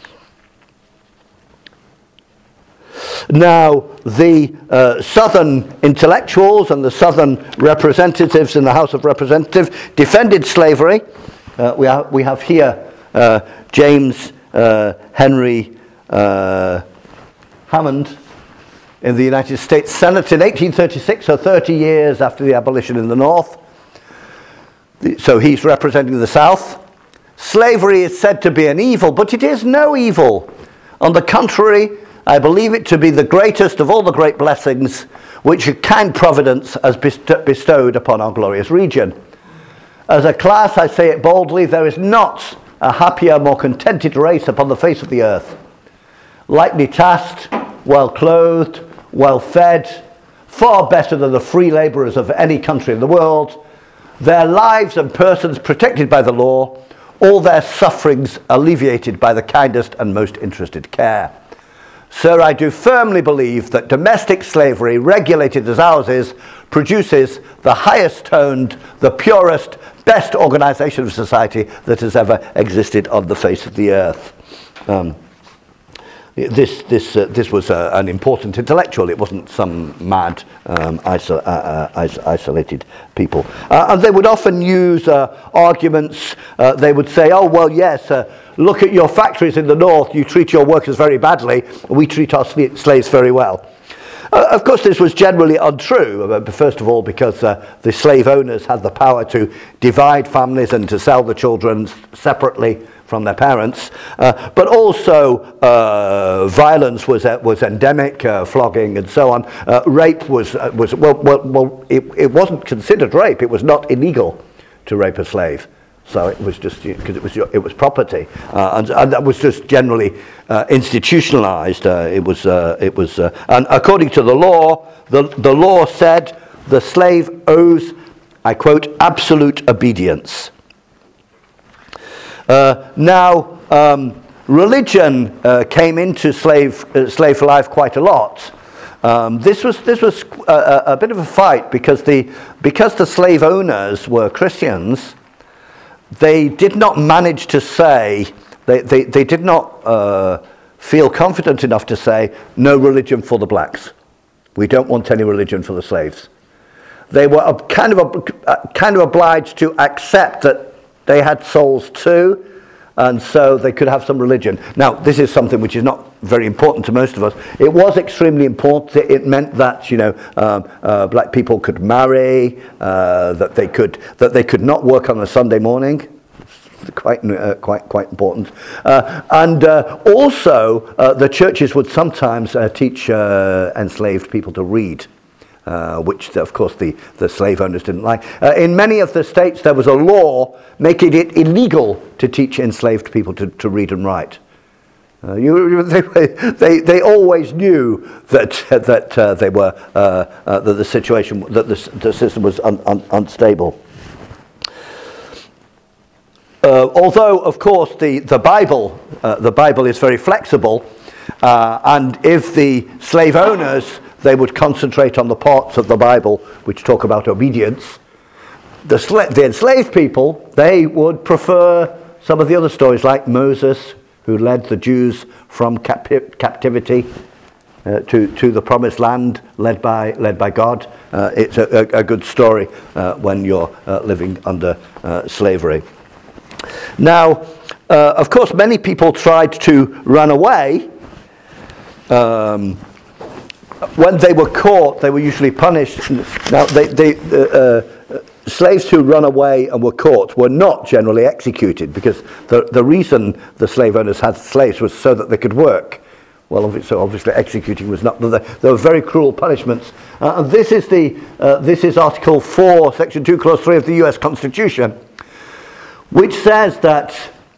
A: Now, the uh, Southern intellectuals and the Southern representatives in the House of Representatives defended slavery. Uh, we, have, we have here uh, James uh, Henry uh, Hammond in the United States Senate in eighteen thirty-six, so thirty years after the abolition in the North. So he's representing the South. Slavery is said to be an evil, but it is no evil. On the contrary, I believe it to be the greatest of all the great blessings which a kind providence has bestowed upon our glorious region. As a class, I say it boldly, there is not a happier, more contented race upon the face of the earth. Lightly tasked, well clothed, well fed, far better than the free labourers of any country in the world, their lives and persons protected by the law, all their sufferings alleviated by the kindest and most interested care. Sir, I do firmly believe that domestic slavery, regulated as ours is, produces the highest toned, the purest, best organisation of society that has ever existed on the face of the earth. Um, this this uh, this was uh, an important intellectual. It wasn't some mad, um, iso- uh, uh, is- isolated people. Uh, and they would often use uh, arguments. Uh, they would say, "Oh well, yes. Uh, look at your factories in the north. You treat your workers very badly. We treat our sl- slaves very well." Uh, of course, this was generally untrue, uh, first of all because uh, the slave owners had the power to divide families and to sell the children separately from their parents, uh, but also uh, violence was uh, was endemic, uh, flogging and so on. Uh, rape was, uh, was well, well, well it, it wasn't considered rape. It was not illegal to rape a slave. So it was just because it was your, it was property, uh, and, and that was just generally uh, institutionalized. Uh, it was uh, it was, uh, and according to the law, the the law said the slave owes, I quote, absolute obedience. Uh, now, um, religion uh, came into slave uh, slave life quite a lot. Um, this was this was a, a bit of a fight because the because the slave owners were Christians. They did not manage to say, they, they, they did not uh, feel confident enough to say, no religion for the blacks. We don't want any religion for the slaves. They were uh, kind of uh, kind of obliged to accept that they had souls too, and so they could have some religion. Now, this is something which is not very important to most of us. It was extremely important. It meant that, you know, um, uh, black people could marry, uh, that they could that they could not work on a Sunday morning. It's quite uh, quite quite important. Uh, and uh, also, uh, the churches would sometimes uh, teach uh, enslaved people to read. Uh, which, of course, the, the slave owners didn't like. Uh, in many of the states, there was a law making it illegal to teach enslaved people to, to read and write. Uh, you, they, they, they always knew that that uh, they were uh, uh, that the situation that the, the system was un, un, unstable. Uh, although, of course, the the Bible uh, the Bible is very flexible, uh, and if the slave owners, they would concentrate on the parts of the Bible which talk about obedience. The, sla- the enslaved people, they would prefer some of the other stories, like Moses, who led the Jews from capi- captivity uh, to, to the promised land, led by led by God. Uh, it's a, a, a good story uh, when you're uh, living under uh, slavery. Now, uh, of course, many people tried to run away. Um, When they were caught, they were usually punished. Now, they, they, uh, uh, slaves who run away and were caught were not generally executed, because the, the reason the slave owners had slaves was so that they could work. Well, obviously, so obviously executing was not. There were very cruel punishments. Uh, and this is the uh, this is Article four, Section two, Clause three of the U S Constitution, which says that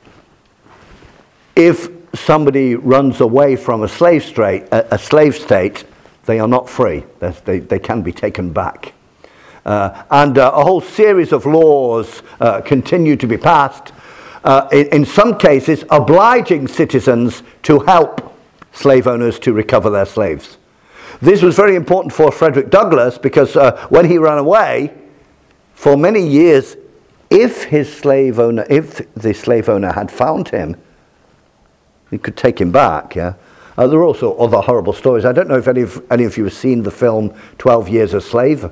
A: if somebody runs away from a slave state, a, a slave state, they are not free. They, they can be taken back. Uh, and uh, a whole series of laws uh, continue to be passed, uh, in, in some cases obliging citizens to help slave owners to recover their slaves. This was very important for Frederick Douglass, because uh, when he ran away, for many years, if his slave owner, if the slave owner had found him, he could take him back, yeah? Uh, there are also other horrible stories. I don't know if any of, any of you have seen the film twelve years a Slave.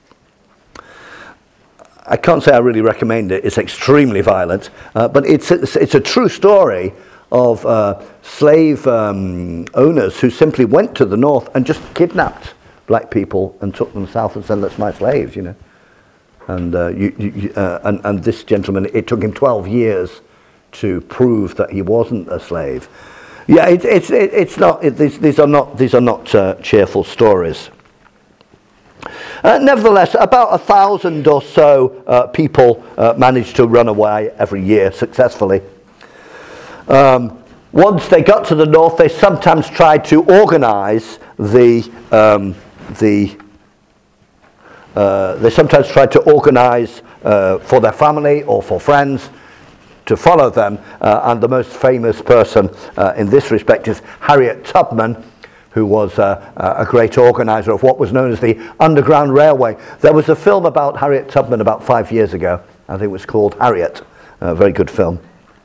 A: I can't say I really recommend it. It's extremely violent. Uh, but it's, it's, it's a true story of uh, slave um, owners who simply went to the north and just kidnapped black people and took them south and said, that's my slaves, you know. And, uh, you, you, uh, and, and this gentleman, it took him twelve years to prove that he wasn't a slave. Yeah, it, it's it, it's not. It, these, these are not these are not uh, cheerful stories. Uh, nevertheless, about a thousand or so uh, people uh, managed to run away every year successfully. Um, once they got to the north, they sometimes tried to organise the um, the. Uh, they sometimes tried to organise uh, for their family or for friends to follow them, uh, and the most famous person uh, in this respect is Harriet Tubman, who was uh, a great organizer of what was known as the Underground Railway. There was a film about Harriet Tubman about five years ago. I think it was called Harriet. A very good film.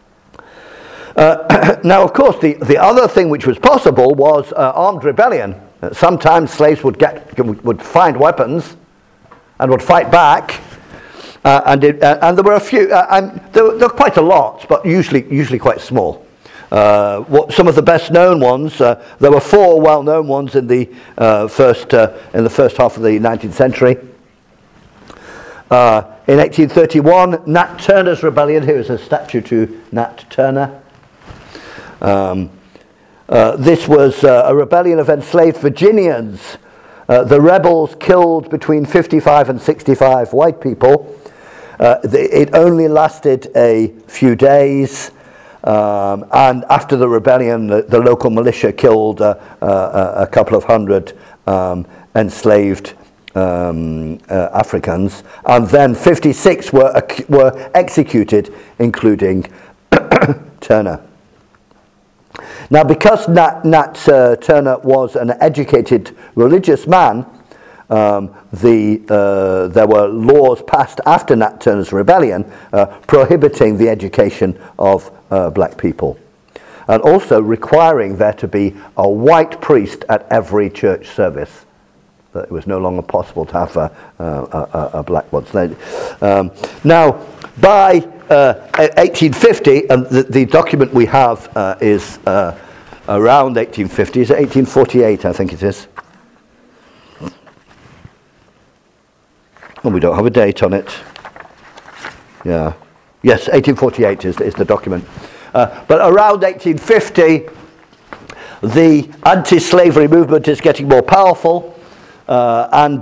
A: Uh, now, of course, the, the other thing which was possible was uh, armed rebellion. Uh, sometimes slaves would get would find weapons and would fight back. Uh, and, it, uh, and there were a few, uh, and there, were, there were quite a lot, but usually usually quite small. Uh, what, some of the best known ones, uh, there were four well known ones in the uh, first uh, in the first half of the nineteenth century. Uh, in eighteen thirty-one, Nat Turner's rebellion. Here is a statue to Nat Turner. Um, uh, this was uh, a rebellion of enslaved Virginians. Uh, the rebels killed between fifty-five and sixty-five white people. Uh, the, it only lasted a few days, um, and after the rebellion, the, the local militia killed uh, uh, a couple of hundred um, enslaved um, uh, Africans, and then fifty-six were ac- were executed, including Turner. Now, because Nat, Nat uh, Turner was an educated religious man, um, the, uh, there were laws passed after Nat Turner's rebellion uh, prohibiting the education of uh, black people, and also requiring there to be a white priest at every church service. That it was no longer possible to have a, a, a, a black one. Um, now, by uh, eighteen fifty, and the, the document we have uh, is uh, around eighteen fifty, is it eighteen forty-eight, I think it is. Well, we don't have a date on it. Yeah. Yes, eighteen forty-eight is, is the document. Uh, but around eighteen fifty, the anti-slavery movement is getting more powerful. Uh, and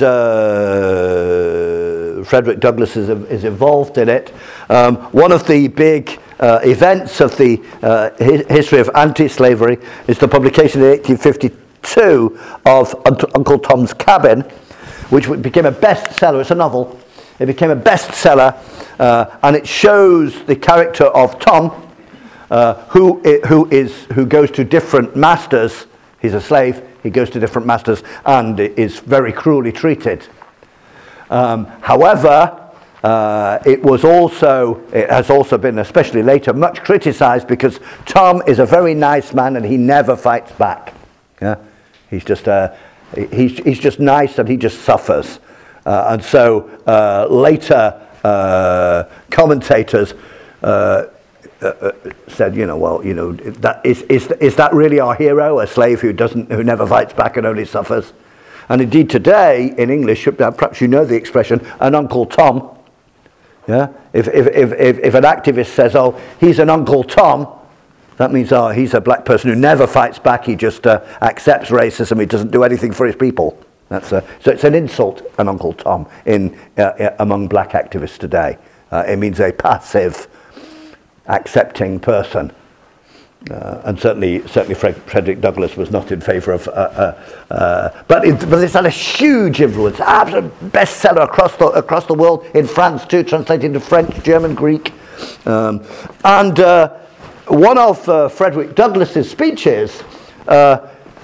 A: uh, Frederick Douglass is, is involved in it. Um, one of the big uh, events of the uh, hi- history of anti-slavery is the publication in eighteen fifty-two of Uncle Tom's Cabin, which became a bestseller. It's a novel. It became a bestseller, uh, and it shows the character of Tom, uh, who who is who goes to different masters. He's a slave. He goes to different masters and is very cruelly treated. Um, however, uh, it was also, it has also been, especially later, much criticized because Tom is a very nice man and he never fights back. Yeah, he's just uh, he's he's just nice and he just suffers. Uh, and so uh, later uh, commentators. Uh, Uh, uh, said, you know, well, you know, that is is is that really our hero, a slave who doesn't, who never fights back and only suffers? And indeed, today in English, perhaps you know the expression, an Uncle Tom. Yeah, if if if if, if an activist says, oh, he's an Uncle Tom, that means, oh, he's a black person who never fights back. He just uh, accepts racism. He doesn't do anything for his people. That's a, so it's an insult, an Uncle Tom, in uh, among black activists today. Uh, it means a passive, accepting person, uh, and certainly, certainly Fred, Frederick Douglass was not in favour of. Uh, uh, uh, but, it, but it's had a huge influence, absolute bestseller across the across the world. In France too, translated into French, German, Greek, um, and uh, one of uh, Frederick Douglass's speeches uh,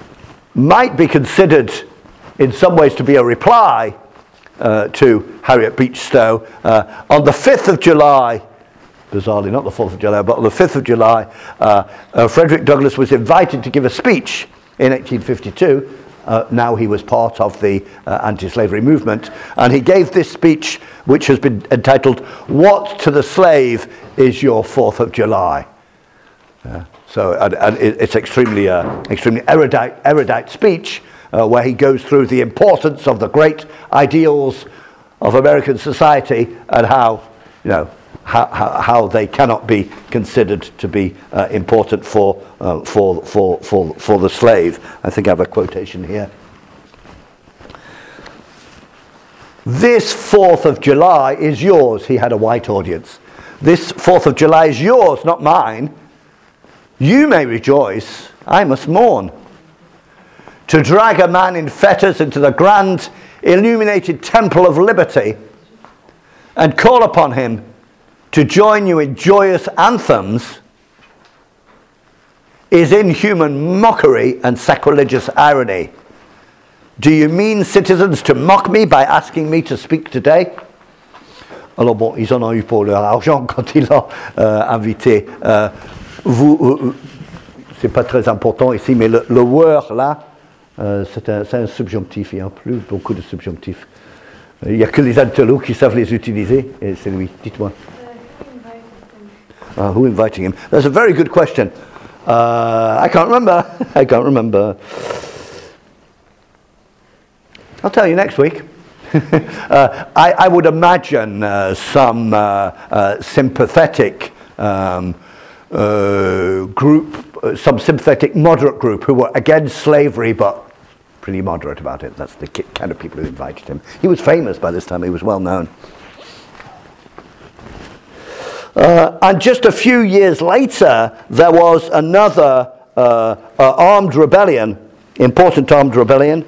A: might be considered, in some ways, to be a reply uh, to Harriet Beecher Stowe uh, on the fifth of July. Bizarrely, not the fourth of July, but on the fifth of July, uh, uh, Frederick Douglass was invited to give a speech in eighteen fifty-two. Uh, now he was part of the uh, anti-slavery movement, and he gave this speech, which has been entitled, "What to the Slave is Your Fourth of July?" Uh, so, and, and it, it's extremely, uh, extremely erudite, erudite speech, uh, where he goes through the importance of the great ideals of American society and how, you know, How, how, how they cannot be considered to be uh, important for, uh, for, for, for, for the slave. I think I have a quotation here. This fourth of July is yours. He had a white audience. This fourth of July is yours, not mine. You may rejoice, I must mourn. To drag a man in fetters into the grand illuminated temple of liberty and call upon him to join you in joyous anthems is inhuman mockery and sacrilegious irony. Do you mean, citizens, to mock me by asking me to speak today? Alors bon, ils en ont eu pour leur argent quand ils l'ont euh, invité. Euh, vous, euh, c'est pas très important ici, mais le, le were là, euh, c'est, un, c'est un subjonctif. Il y a plus beaucoup de subjonctifs. Il n'y a que les intellos qui savent les utiliser. Et c'est lui. Dites-moi. Uh, who invited him? That's a very good question. Uh, I can't remember. I can't remember. I'll tell you next week. uh, I, I would imagine uh, some uh, uh, sympathetic um, uh, group, uh, some sympathetic moderate group who were against slavery but pretty moderate about it. That's the kind of people who invited him. He was famous by this time, he was well known. Uh, and just a few years later, there was another uh, uh, armed rebellion, important armed rebellion.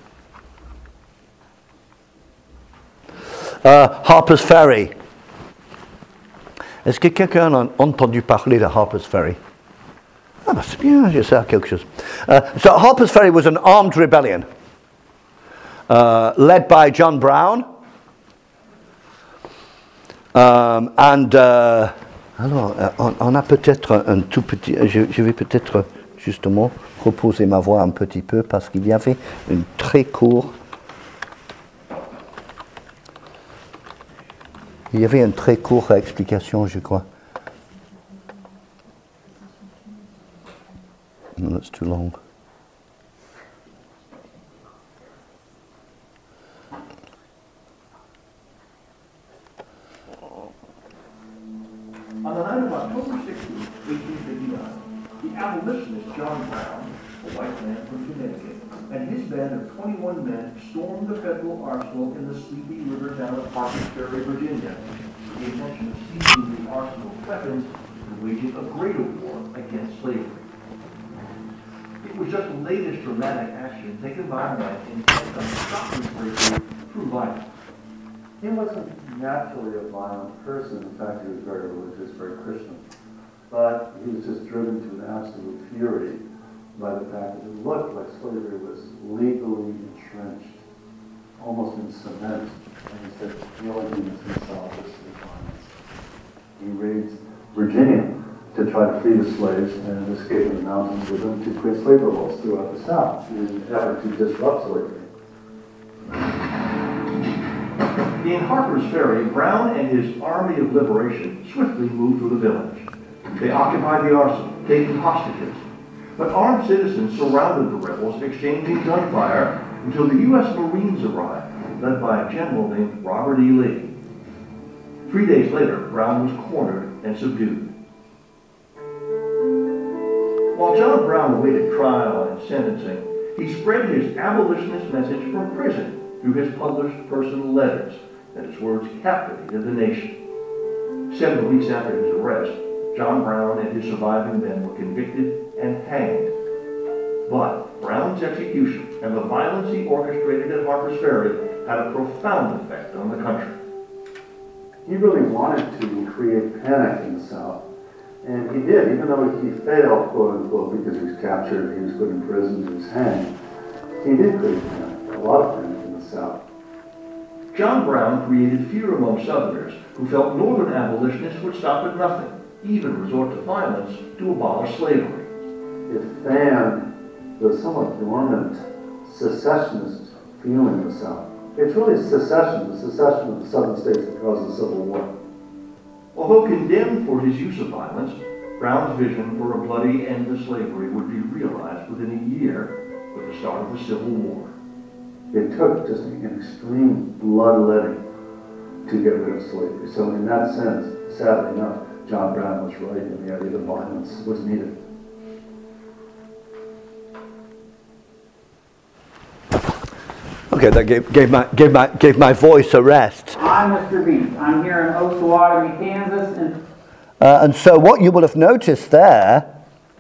A: Uh, Harper's Ferry. Est-ce que quelqu'un a entendu parler de Harper's Ferry? Ah bah c'est bien, je sais quelque chose. Uh, so Harper's Ferry was an armed rebellion uh, led by John Brown. Um, and uh, alors, on, on a peut-être un tout petit. Je, je vais peut-être justement reposer ma voix un petit peu parce qu'il y avait une très court. Il y avait une très courte explication, je crois. No, that's too long.
D: On the night of October sixteenth, eighteen fifty-nine, the abolitionist John Brown, a white man from Connecticut, and his band of twenty-one men stormed the federal arsenal in the sleepy river town of Harper's Ferry, Virginia, with the intention of seizing the arsenal's weapons and waging a greater war against slavery. It was just the latest dramatic action taken by a man intent on stopping slavery through violence.
E: He wasn't naturally a violent person. In fact, he was very religious, very Christian. But he was just driven to an absolute fury by the fact that it looked like slavery was legally entrenched, almost in cement. And he said, the only thing that's going to solve this is violence. He raised Virginia to try to free the slaves and escape in the mountains with them to create slave revolts throughout the South in an effort to disrupt slavery.
D: In Harper's Ferry, Brown and his Army of Liberation swiftly moved to the village. They occupied the arsenal, taking hostages. But armed citizens surrounded the rebels, exchanging gunfire until the U S Marines arrived, led by a general named Robert E. Lee. Three days later, Brown was cornered and subdued. While John Brown awaited trial and sentencing, he spread his abolitionist message from prison through his published personal letters, and his words captivated the nation. Seven weeks after his arrest, John Brown and his surviving men were convicted and hanged. But Brown's execution and the violence he orchestrated at Harper's Ferry had a profound effect on the country.
E: He really wanted to create panic in the South, and he did, even though he failed, quote unquote, because he was captured, he was put in prison, he was hanged. He did create panic, a lot of panic in the South.
D: John Brown created fear among Southerners who felt Northern abolitionists would stop at nothing, even resort to violence to abolish slavery.
E: It fanned the somewhat dormant secessionist feeling in the South. It's really secession, the secession of the Southern states that caused the Civil War.
D: Although condemned for his use of violence, Brown's vision for a bloody end to slavery would be realized within a year with the start of the Civil War.
E: It took just an extreme bloodletting to get rid of slavery. So in that sense, sadly enough, John Brown was right in the idea that violence was needed.
A: Okay, that gave, gave, my, gave, my, gave my voice a rest.
F: I'm Mister Beach. I'm here in Osawatomie, Kansas. And,
A: uh, and so what you will have noticed there,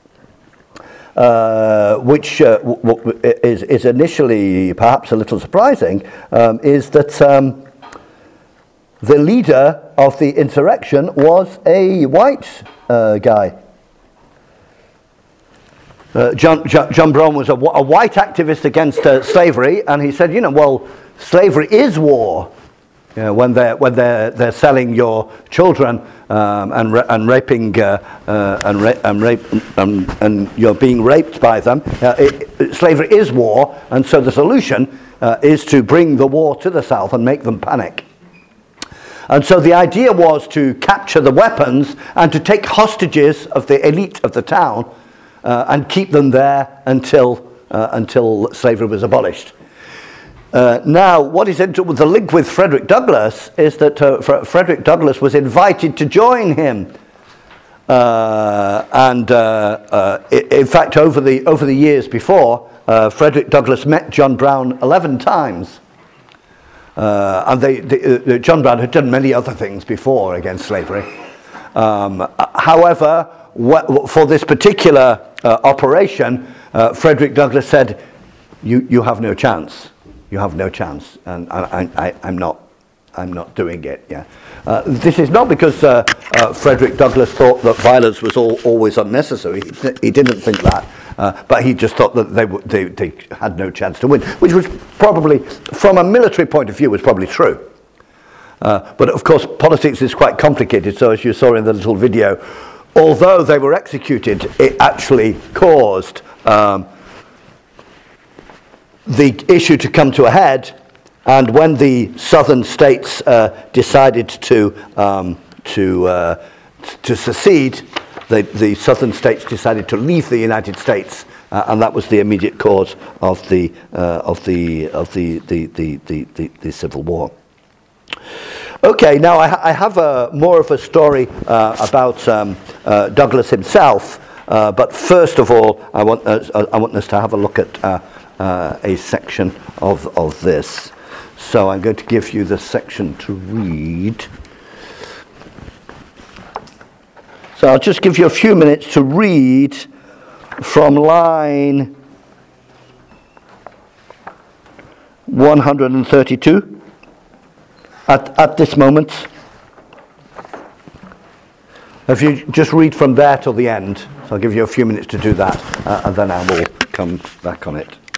A: uh, which uh, w- w- is, is initially perhaps a little surprising, um, is that um, the leader of the insurrection was a white uh, guy. uh, John, John, John Brown was a, a white activist against uh, slavery, and he said, you know, well, slavery is war. You know, when they're when they're they're selling your children um, and ra- and raping uh, uh, and ra- and rape um, and you're being raped by them, uh, it, it, slavery is war, and so the solution uh, is to bring the war to the South and make them panic. And so the idea was to capture the weapons and to take hostages of the elite of the town uh, and keep them there until uh, until slavery was abolished. Uh, now, what is into the link with Frederick Douglass is that uh, Fre- Frederick Douglass was invited to join him, uh, and uh, uh, in fact, over the over the years before, uh, Frederick Douglass met John Brown eleven times, uh, and they, they, uh, John Brown had done many other things before against slavery. Um, however, wh- for this particular uh, operation, uh, Frederick Douglass said, "You you have no chance." You have no chance, and I, I, I'm not, I'm not doing it. Yeah, uh, this is not because uh, uh, Frederick Douglass thought that violence was all, always unnecessary. He, he didn't think that, uh, but he just thought that they, w- they they had no chance to win, which was probably, from a military point of view, was probably true. Uh, but of course, politics is quite complicated. So as you saw in the little video, although they were executed, it actually caused Um, the issue to come to a head, and when the southern states uh, decided to um, to uh, to secede, the, the southern states decided to leave the United States, uh, and that was the immediate cause of the uh, of the of the the, the, the, the the Civil War. Okay, now I, ha- I have a more of a story uh, about um, uh, Douglass himself, uh, but first of all, I want us, I want us to have a look at. Uh, Uh, a section of, of this. So I'm going to give you the section to read. So I'll just give you a few minutes to read from line one hundred thirty-two at, at this moment. If you just read from there till the end, so I'll give you a few minutes to do that, uh, and then I will come back on it.